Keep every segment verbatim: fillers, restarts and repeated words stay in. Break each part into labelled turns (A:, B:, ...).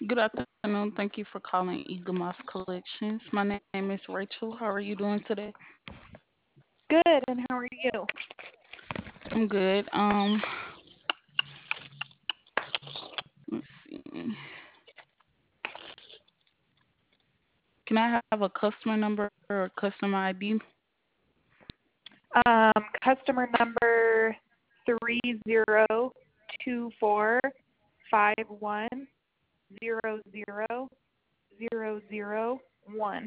A: Good afternoon. Thank you for calling Eagle Moss Collections. My name is Rachel. How are you doing today?
B: Good, and how are you?
A: I'm good. Um, let's see. Can I have a customer number or customer I D?
B: Um, customer number three zero two four five one zero zero zero zero one.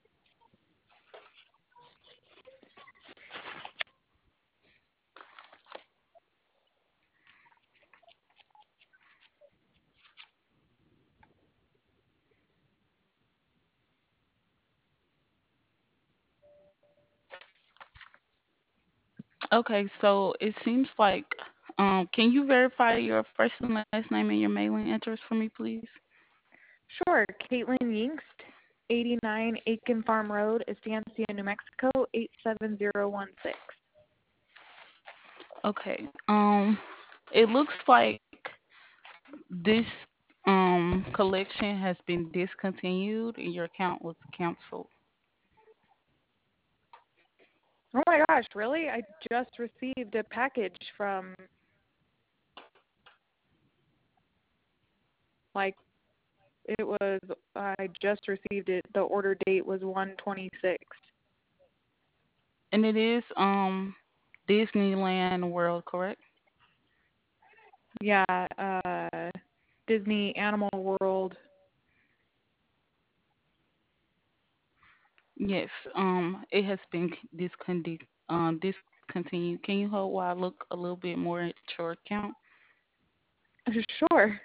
A: Okay, so it seems like, um, can you verify your first and last name and your mailing address for me, please?
B: Sure, Caitlin Yingst, eighty-nine Aiken Farm Road, Estancia, New Mexico, eight seven zero one six.
A: Okay. Um, it looks like this um collection has been discontinued and your account was canceled.
B: Oh my gosh, really? I just received a package from, like, it was, I just received it. The order date was one twenty-six.
A: And it is um Disneyland World, correct?
B: Yeah, uh, Disney Animal World.
A: Yes, um, it has been discontinued. Um, discontinued. Can you hold while I look a little bit more at your account?
B: Sure.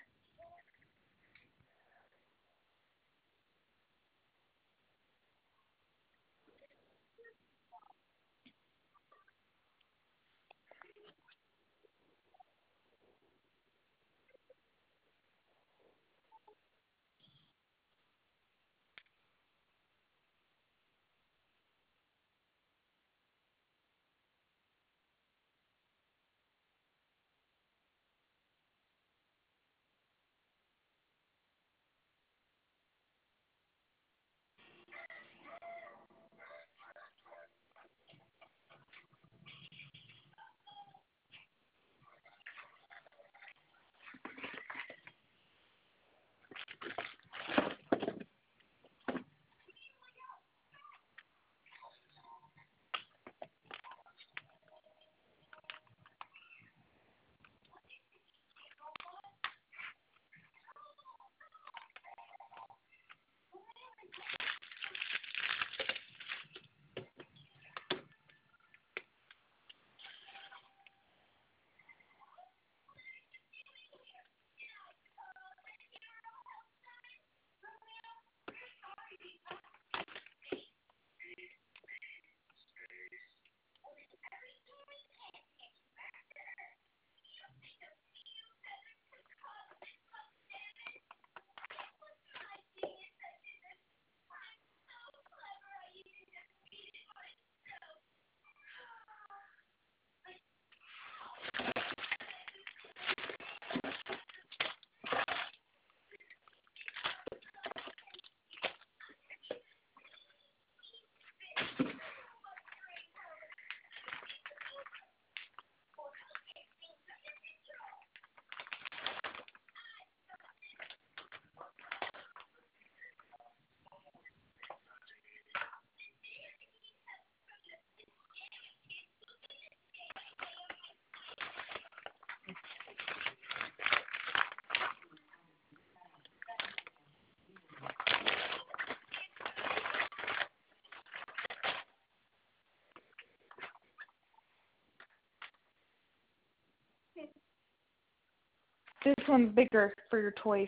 B: This one's bigger for your toys.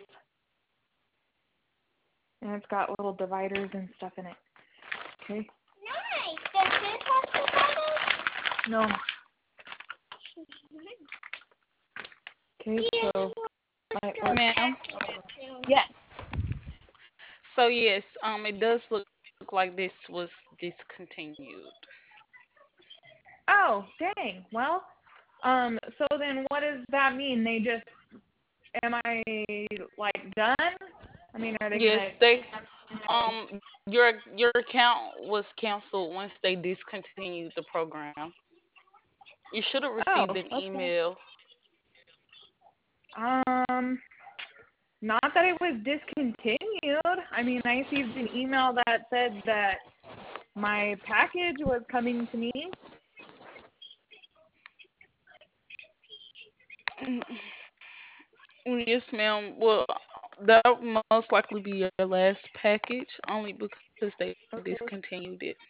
B: And it's got little dividers and stuff in it. Okay?
C: Nice. Does this have to
B: No. Okay, so my order.
A: Ma'am.
B: Yes.
A: So yes, um, it does look like this was discontinued.
B: Oh, dang. Well, um, so then what does that mean? They just, am I, like, done? I mean, are they
A: Yes,
B: gonna
A: they
B: cancel?
A: um your your account was canceled once they discontinued the program. You should have
B: Oh,
A: received an
B: okay.
A: email.
B: Um, not that it was discontinued. I mean, I received an email that said that my package was coming to me.
A: Yes, ma'am. Well, that would most likely be your last package, only because they
B: Okay.
A: discontinued it.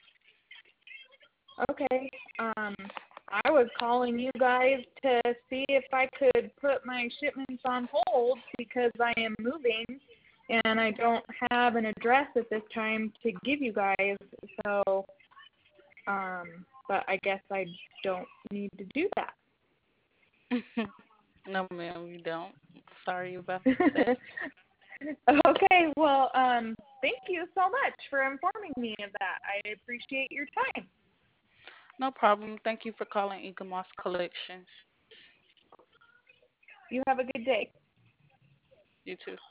B: Okay. Um, I was calling you guys to see if I could put my shipments on hold because I am moving and I don't have an address at this time to give you guys. So, um, but I guess I don't need to do
A: No, ma'am, you don't. Sorry about that.
B: that. Okay. Well, um, thank you so much for informing me of that. I appreciate your time.
A: No problem. Thank you for calling Ecomoss Collections.
B: You have a good day.
A: You too.